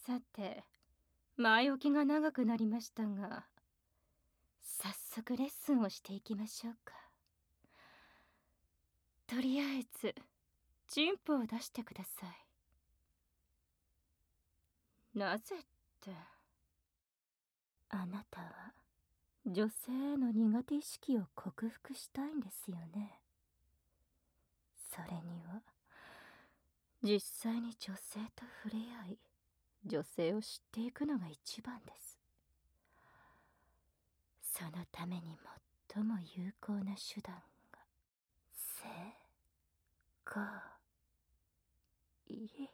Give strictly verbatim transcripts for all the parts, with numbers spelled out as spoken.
さて、前置きが長くなりましたが、早速レッスンをしていきましょうか。とりあえずチンポを出してください。なぜって、あなたは女性への苦手意識を克服したいんですよね。それには実際に女性と触れ合い、女性を知っていくのが一番です。そのために最も有効な手段が性行為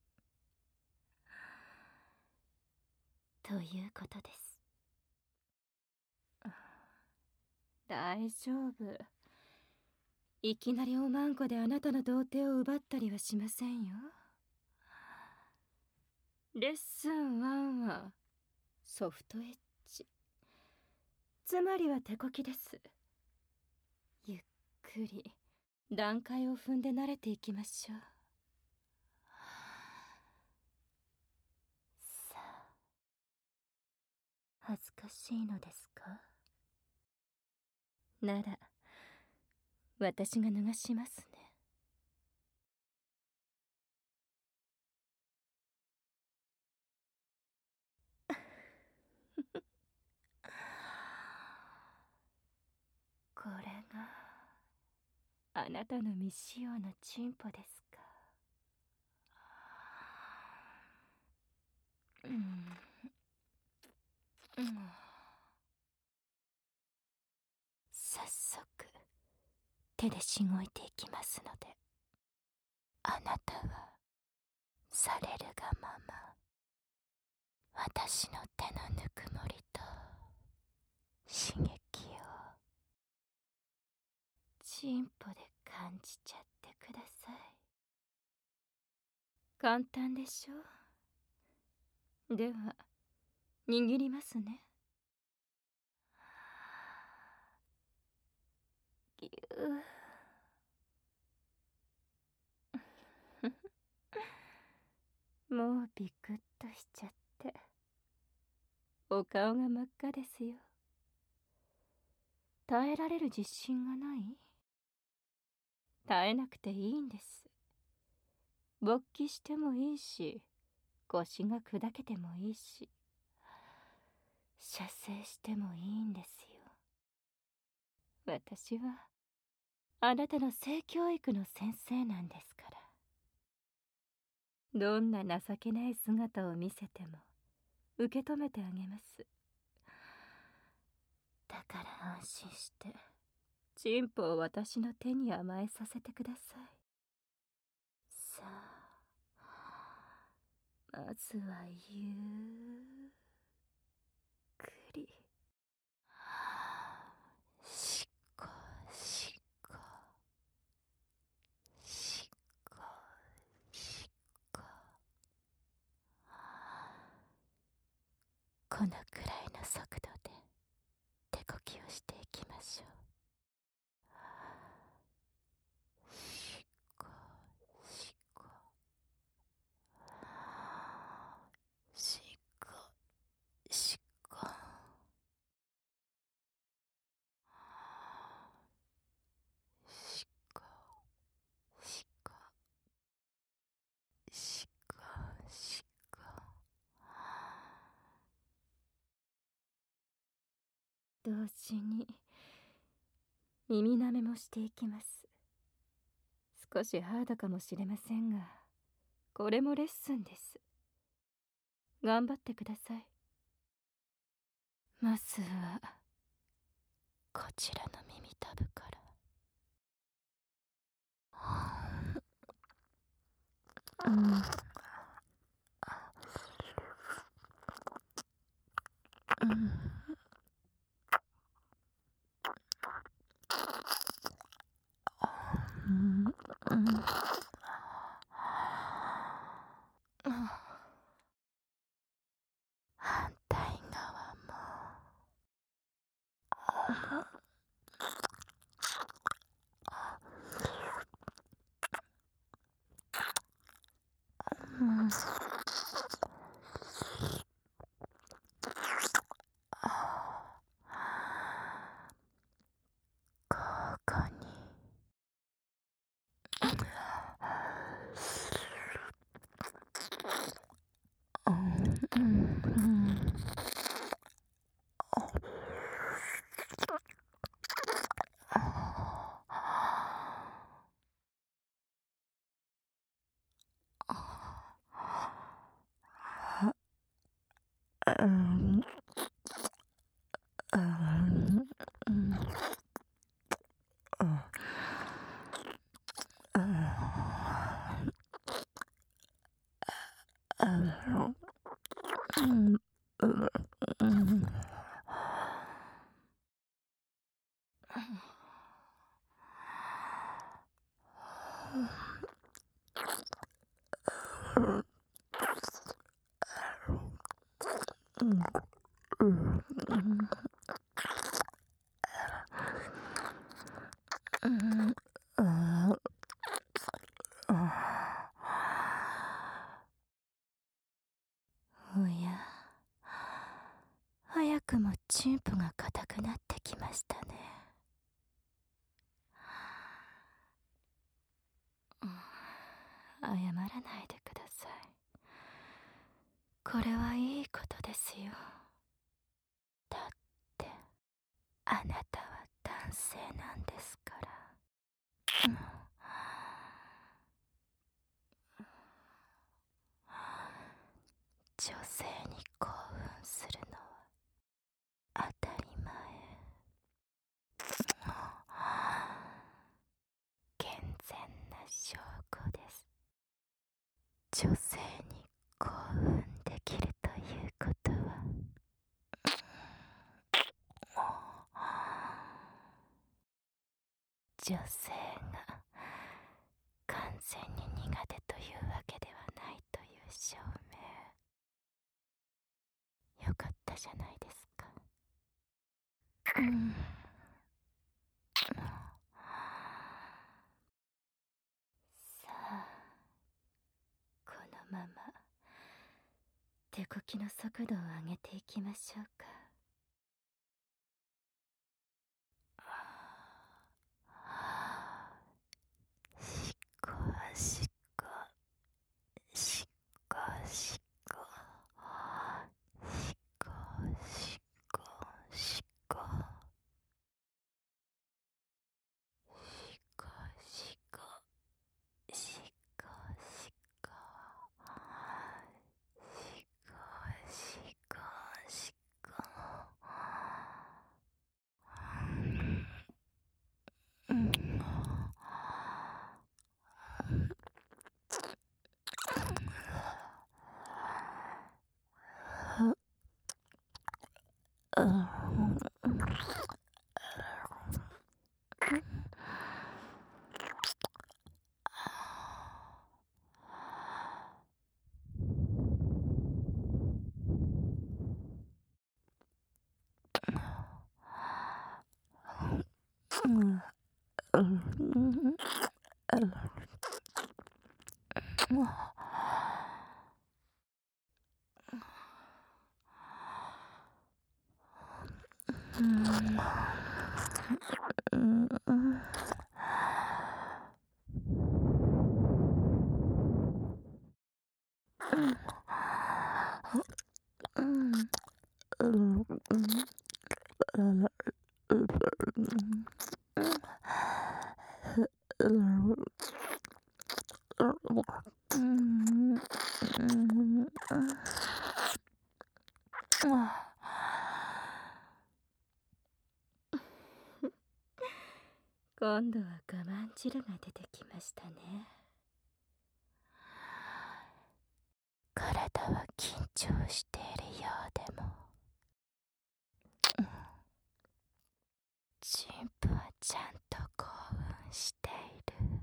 ということです。大丈夫。いきなりおまんこであなたの童貞を奪ったりはしませんよ。レッスンワンはソフトエッジ、つまりは手こきです。ゆっくり段階を踏んで慣れていきましょう。さあ、恥ずかしいのですか？なら私が脱がしますね。これがあなたの未使用のチンポですか。うん、うん、早速手でしごいていきますので、あなたはされるがまま私の手のぬくもりと刺激をチンポで感じちゃってください。簡単でしょ。では握りますね。ぎゅうもうビクッとしちゃってお顔が真っ赤ですよ。耐えられる自信がない？耐えなくていいんです。勃起してもいいし、腰が砕けてもいいし、射精してもいいんですよ。私はあなたの性教育の先生なんですから。どんな情けない姿を見せても受け止めてあげます。だから安心してチンポを私の手に甘えさせてください。さあ、まずはゆっくりしこしこしこしこ、このくらいの速度で手こきをしていきましょう。しこしこしこしこしこしこしこしこ、同時に耳なめもしていきます。少しハードかもしれませんが、これもレッスンです。頑張ってください。まずはこちらの耳たぶから。うん、うんうんうん、反対側も。うん、 うんうんうんおや、早くもチンプが硬くなってきましたね。謝らないでください。これはいいことですよ。だってあなたは男性なんですから。女性に興奮するのは当たり前。健全な証拠です。女性に興奮できるということは、女性が完全に苦手というわけではないという証明。よかったじゃないですか。うん、さあ、このまま手こきの速度を上げていきましょうか。しこしこしこしこしこしこしこしこしこしこしこしこしこしこうん今度は我慢汁が出てきましたね。体は緊張しているようでも、チンプはちゃんと興奮している。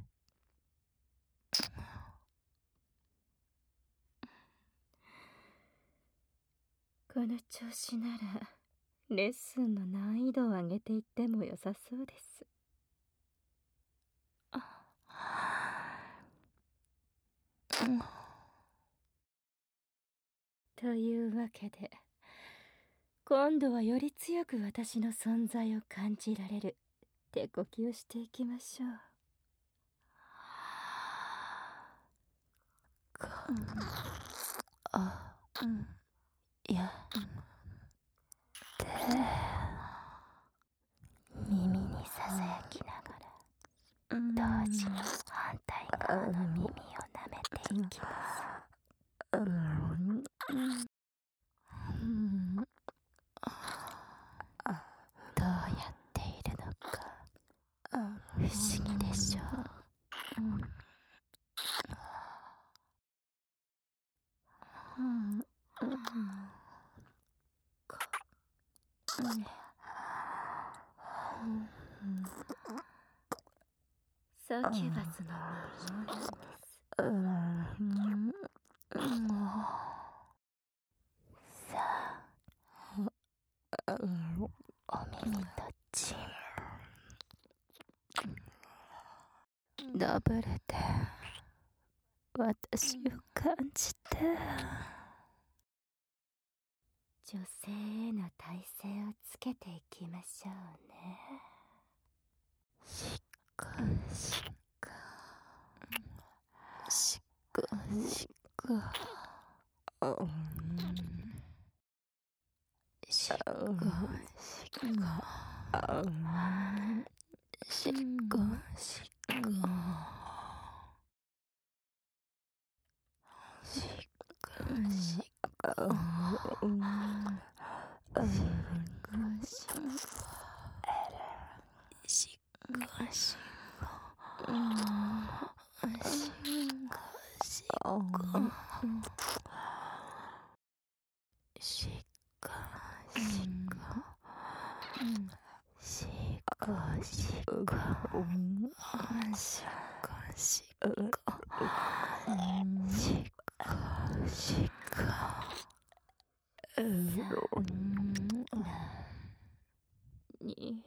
この調子ならレッスンの難易度を上げていっても良さそうです。というわけで、今度はより強く私の存在を感じられる手こきをしていきましょう。あ、いや、で、耳にささやきながら同時に反対側の耳を舐めていきます。どうやっているのか不思議でしょう。 サキュバスの魔法なんです。さあ、お耳とチンダブルで私を感じて、女性への耐性をつけていきましょうね。しかしかしかしかしかしかしかしかしに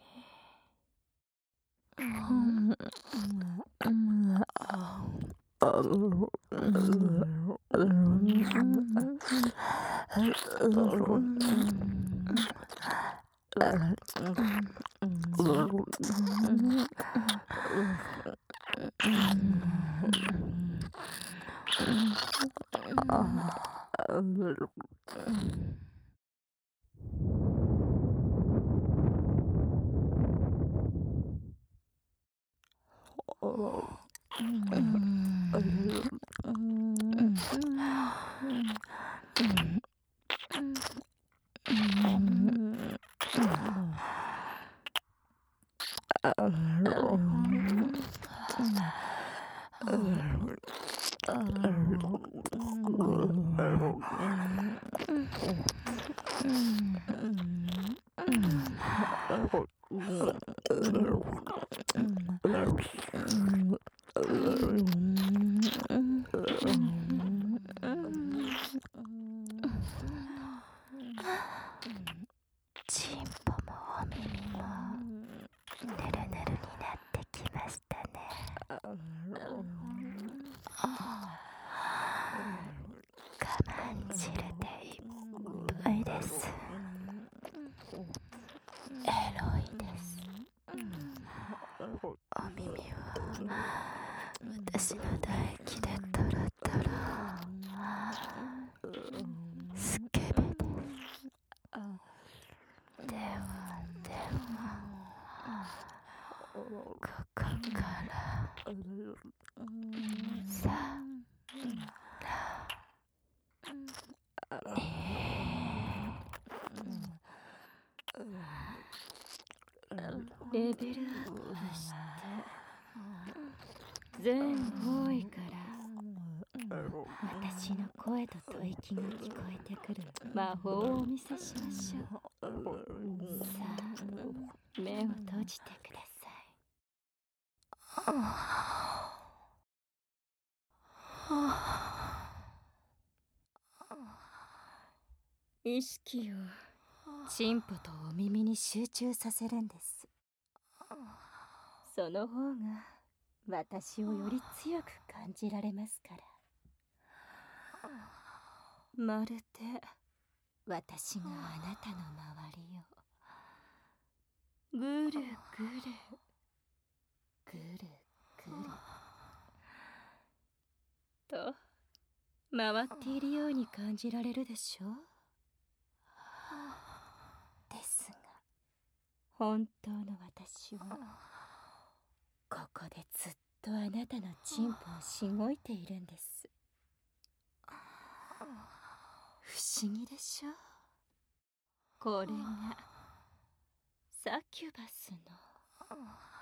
チンポもお耳もぬるぬるになってきましたね。我慢汁でいっぱいです。エロいです。お耳は私の唾液でトロトロ。スケベです。ではではここからさらにレベルアップして全方位から私の声と吐息が聞こえてくる魔法をお見せしましょう。さあ、目を閉じてください。意識をチンポとお耳に集中させるんです。その方が私をより強く感じられますから。まるで私があなたの周りをぐるぐるぐるぐると回っているように感じられるでしょう。ですが本当の私はここでずっとあなたのチンポをしごいているんです。不思議でしょう。これがサキュバスの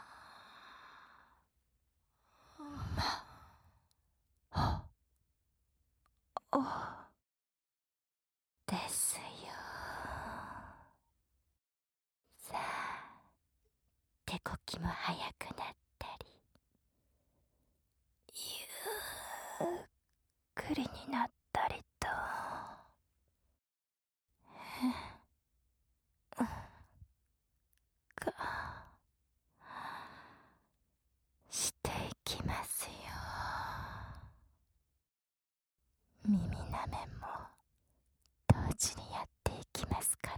魔法ですよ。 も速くなったり、ゆっくりになったりとかしていきますよ。耳なめも同時にやっていきますから。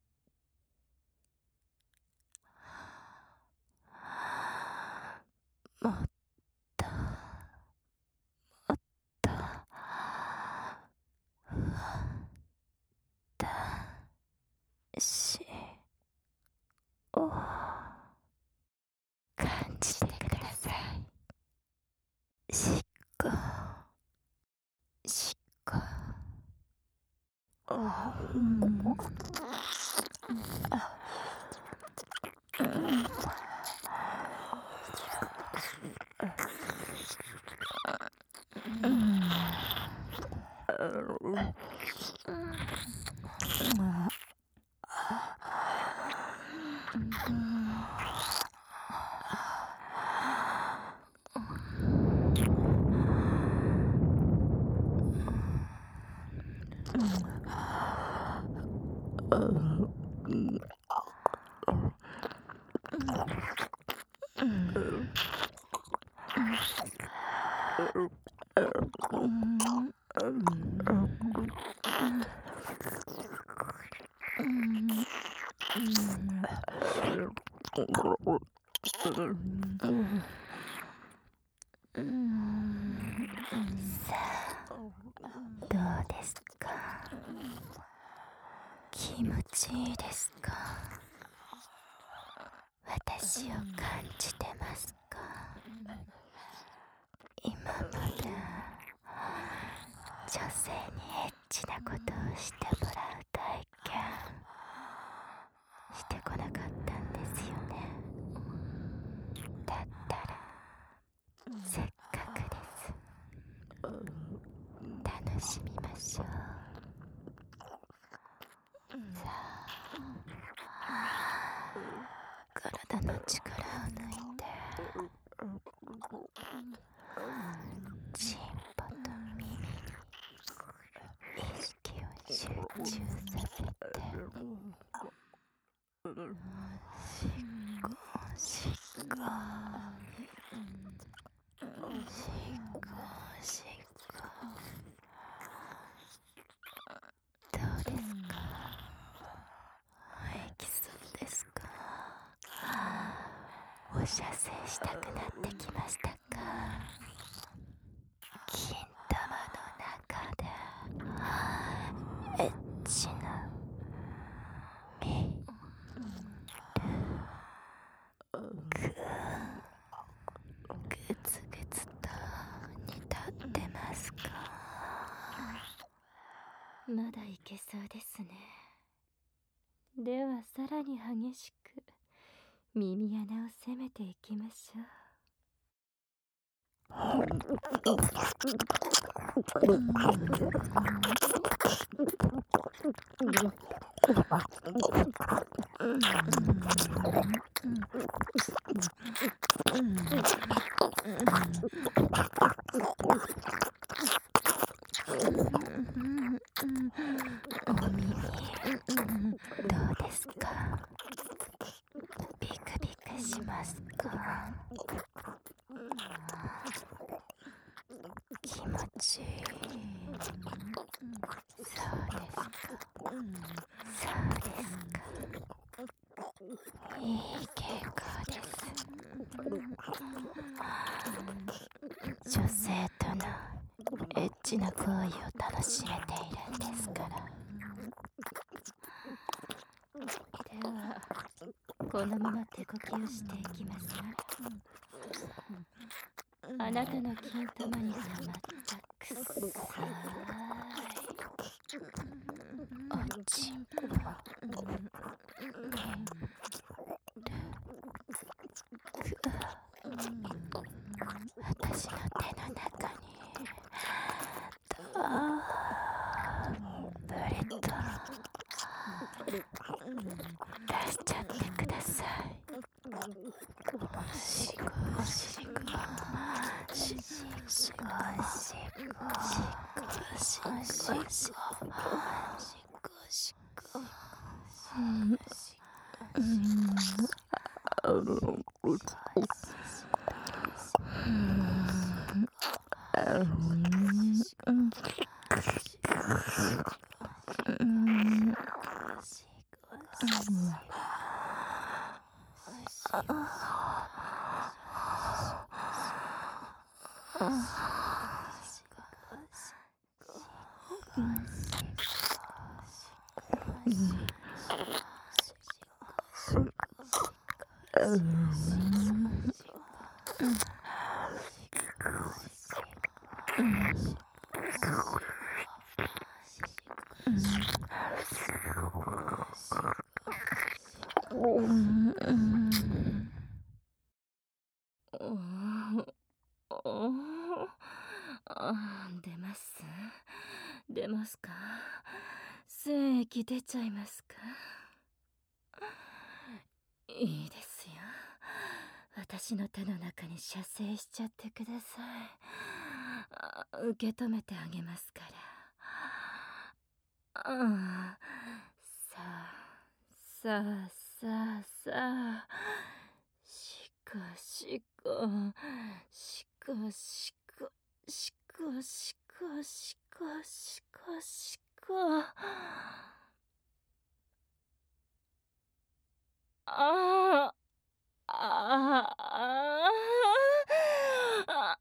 もっともっとふわっとしを感じてください。しっこしっこうんさあ、どうですか？気持ちいいですか？私を感じてますか？今まで女性にエッチなことをしてもらう体験してこなかったんですよね。だったらせっかくです。楽しみましょう。さあ、体の力を抜いてチンポと耳に意識を集中させて、しっこしっこしっこしっこ。どうですか？エキスですか？お射精したくなってきましたか？金玉の中でエッチな見るぐぐつぐつと煮立ってますか？まだいけそうですね。ではさらに激しく耳穴を攻めていきましょう。お耳どうですか？ビクビクしますか？気持ちいい。そうですか。そうですか。いい傾向です。女性とのエッチな行為を楽しめているんですから。ではこのまま手こきをしていきますね。あなたの金玉に溜まったくっさいおちんぽ私の手の中にたっぷりと出しちゃってください。 出ます出ますか？精液出ちゃいますか？いいですよ。私の手の中に射精しちゃってください。受け止めてあげますから。ああ、さあさあさあさあ、しこしこしこしこしこしこしこしこしこ。あああああ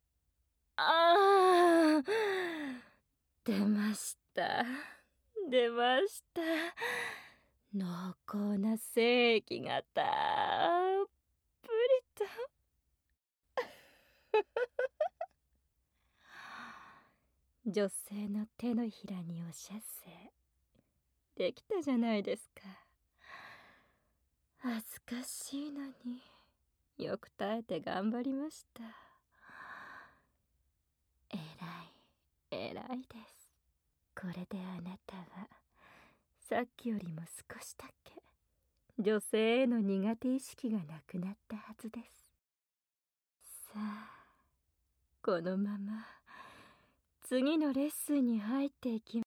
あ、出ました出ました。濃厚な精液がたっぷりと。女性の手のひらにお射精できたじゃないですか。恥ずかしいのによく耐えて頑張りました。えらいえらいです。これであなたはさっきよりも少しだけ女性への苦手意識がなくなったはずです。さあ、このまま次のレッスンに入っていき